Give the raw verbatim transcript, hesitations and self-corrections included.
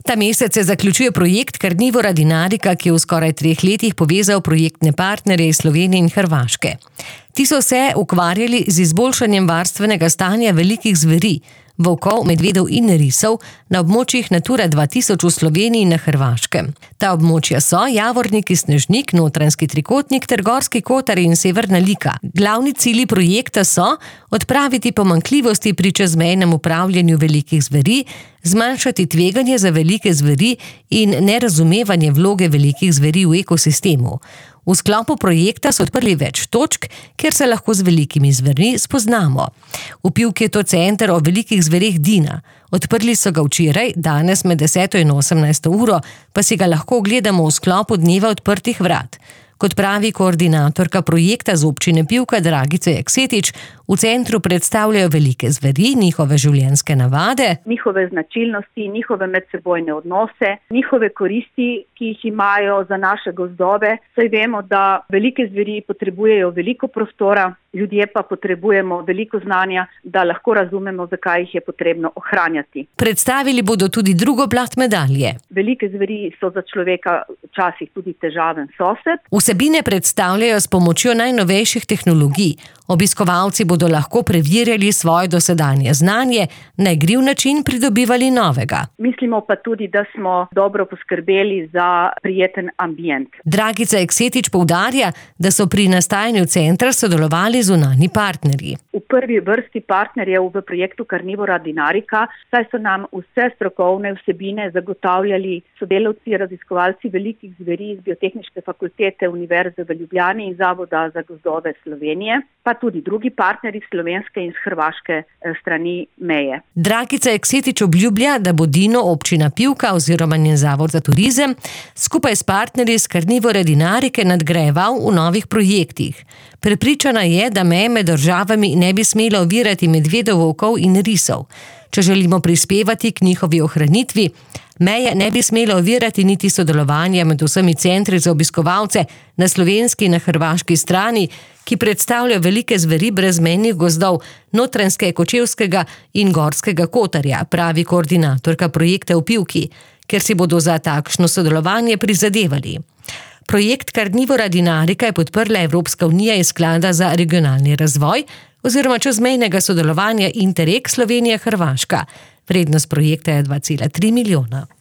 Ta mesec se zaključuje projekt Karnivora Dinarika, ki je v skoraj treh letih povezal projektne partnerje iz Slovenije in Hrvaške. Ti so se ukvarjali z izboljšanjem varstvenega stanja velikih zveri, volkov, medvedov in risov na območjih Natura dva tisoč v Sloveniji in na Hrvaškem. Ta območja so Javornik, Snežnik, Notranjski trikotnik ter Gorski kotar in Severna Lika. Glavni cilji projekta so odpraviti pomanjkljivosti pri čezmejnem upravljanju velikih zveri, zmanjšati tveganje za velike zveri in nerazumevanje vloge velikih zveri v ekosistemu. V sklopu projekta so odprli več točk, kjer se lahko z velikimi zvermi spoznamo. V Pivki je to center o velikih zvereh Dina. Odprli so ga včeraj, danes med deseto in osemnajsto uro, pa si ga lahko ogledamo v sklopu dneva odprtih vrat. Kot pravi koordinatorka projekta z občine Pivka Dragica Jaksetič, v centru predstavljajo velike zveri, njihove življenjske navade, njihove značilnosti, njihove medsebojne odnose, njihove koristi, ki jih imajo za naše gozdove. Saj vemo, da velike zveri potrebujejo veliko prostora, ljudje pa potrebujemo veliko znanja, da lahko razumemo, zakaj jih je potrebno ohranjati. Predstavili bodo tudi drugo plat medalje. Velike zveri so za človeka včasih tudi težaven sosed. Vsebine predstavljajo s pomočjo najnovejših tehnologij. Obiskovalci bodo lahko preverjali svoje dosedanje znanje, na igriv način pridobivali novega. Mislimo pa tudi, da smo dobro poskrbeli za prijeten ambient. Dragica Jaksetič poudarja, da so pri nastajanju centra sodelovali zunanji partnerji. V prvi vrsti partnerjev v projektu Karnivora Dinarika, saj so nam vse strokovne vsebine zagotavljali sodelavci, raziskovalci velikih zveri iz Biotehniške fakultete Univerze v Ljubljani in Zavoda za gozdove Slovenije, pa tudi drugi partnerji slovenske in hrvaške strani meje. Dragica Jaksetič obljublja, da bo Dino, občina Pivka oziroma njen zavod za turizem skupaj s partnerji iz Karnivore Dinarike nadgrajeval v novih projektih. Prepričana je, da meje med državami ne bi smela ovirati medvedov, volkov in risov. Če želimo prispevati k njihovi ohranitvi, meje ne bi smela ovirati niti sodelovanja med vsemi centri za obiskovalce na slovenski in na hrvaški strani, ki predstavljajo velike zveri brezmejnih gozdov Notranjskega, Kočevskega in Gorskega kotarja, pravi koordinatorka projekta v Pivki, ker si bodo za takšno sodelovanje prizadevali. Projekt Karnivora Dinarika je podprla Evropska unija iz sklada za regionalni razvoj oziroma čezmejnega sodelovanja Interreg Slovenija-Hrvaška. Vrednost projekta je dva cela tri milijona.